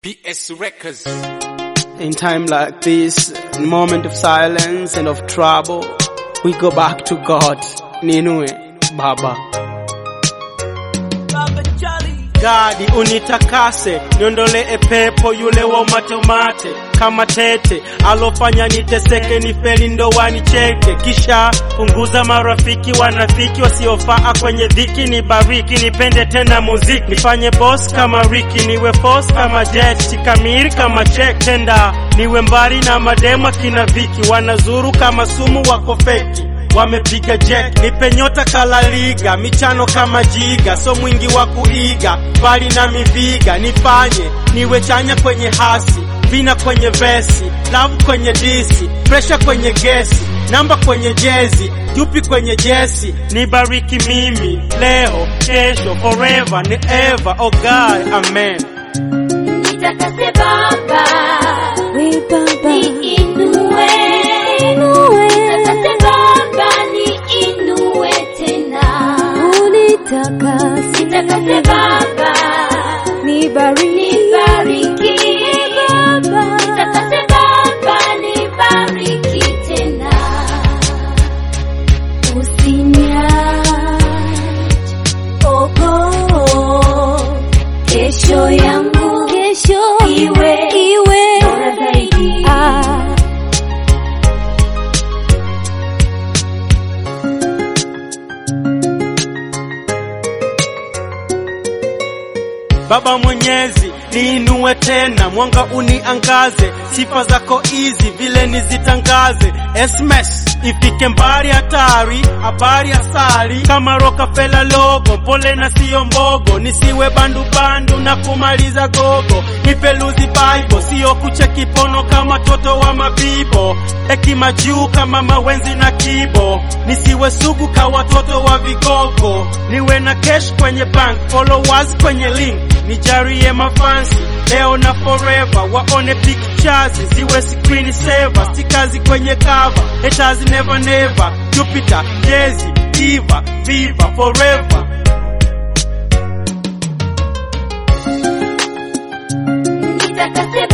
PS Records. In time like this, in moment of silence and of trouble, we go back to God. Ninue Baba. Gadi unitakase, niondole pepo yule wa matemate kama tete, alofanya niteseke nifeli ndoani cheke. Kisha punguza marafiki wanafiki wasiofaa kwenye dhiki, nibariki nipende tena muziki, nifanye boss kama Ricky, niwe force kama Jet, kamili kama check tenda, niwe mbali na madema kina Viki, wanazuru kama sumu wako feki. Wamepiga jack, nipe nyota kala liga, michano kama jiga, so mwingi wa kuiga, bali na miviga, nifanye, niwe chanya kwenye hasi, vina kwenye vesi, love kwenye disi, pressure kwenye gesi, namba kwenye jezi, jupi kwenye jesi, nibariki mimi, leo, kesho, forever, ni ever, oh God, amen. Nitakase Baba, we Baba, ni inue, nitakase Baba, ni inue tena, unitakase, nitakase Baba, nibariki Baba, nitakase Baba, nibariki tena, usiniache, oh kesho yangu, kesho iwe bora zaidi. Baba Mwenyezi, niinue tena, mwanga uniangaze, sifa zako hizi vile nizitangaze. SMS ifike mbali, hatari habari asali kama Rockefeller logo, pole na sio mbogo, nisiwe bandu na kumaliza gogo. Nipeluzi Bible, sio kucheki pono kama toto wa mabibo, hekima juu kama mawenzi na kibo, nisiwe sugu ka watoto wa vigogo, niwe na cash kwenye bank, followers kwenye link, nijarie mafansi leo na forever, waone pictures ziwe screen saver, stikazi kwenye cover, haters never never, Jupiter, Jezi, Diva, Viva forever. Nitakase